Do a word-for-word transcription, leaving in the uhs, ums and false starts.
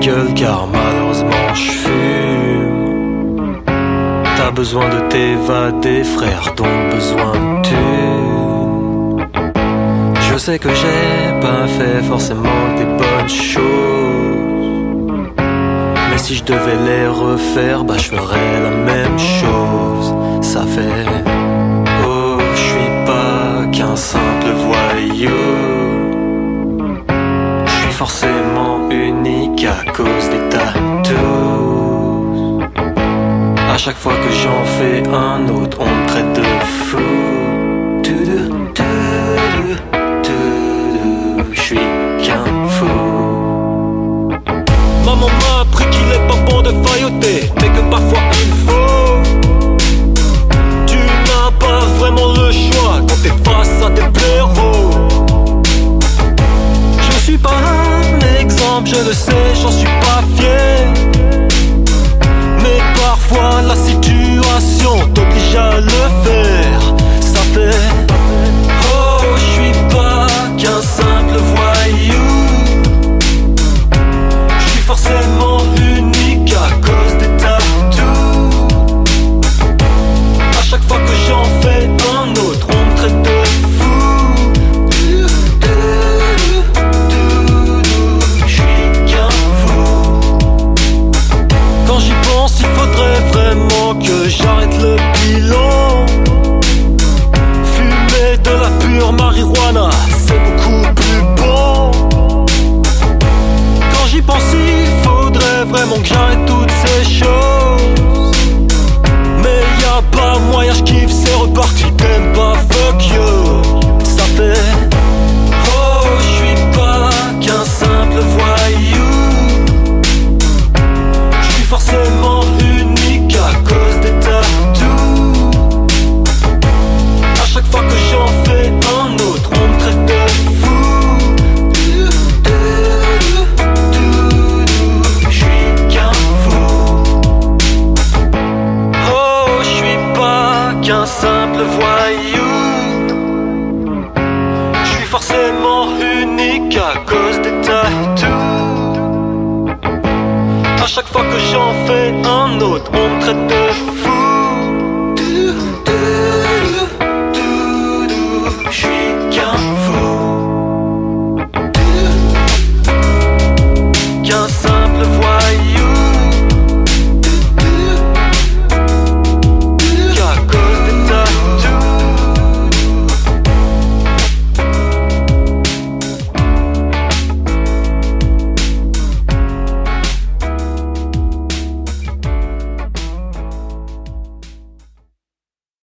gueule car malheureusement je fume. T'as besoin de t'évader frère, donc besoin de thunes. Je sais que j'ai pas fait forcément des bonnes choses, mais si je devais les refaire, bah je ferais la même chose. Ça fait oh, je suis pas qu'un simple voyou. Je suis forcément unique à cause des tatous. À chaque fois que j'en fais un autre, on me traite de fou. Je suis qu'un fou. Maman m'a appris qu'il est pas bon de failloter, mais que parfois il faut. Tu n'as pas vraiment le choix quand t'es face à des blaireaux. Je suis pas un exemple, je le sais, j'en suis pas fier. Mais parfois la situation t'oblige à le faire. Ça fait oh, je suis pas qu'un simple voyou. Je suis forcément unique à cause des tatous. À chaque fois que j'en fais un autre, on me traite de fou. Je suis qu'un fou. Quand j'y pense, il faudrait vraiment que j'arrête le bilan. Fumer de la pure marijuana, c'est beaucoup plus bon. Quand j'y pense, il faudrait vraiment que j'arrête toutes ces choses. Mais y'a pas moyen, j'kiffe, c'est reparti. T'aimes pas, fuck you. Ça fait oh, j'suis pas qu'un simple voyou. J'suis forcément unique à cause des tatous. À chaque fois que j'en fais un autre, on me traite de fou. Je suis qu'un fou. Oh, je suis pas qu'un simple voyou. Je suis forcément unique à cause des tatous. À chaque fois que j'en fais un autre, on me traite de fou.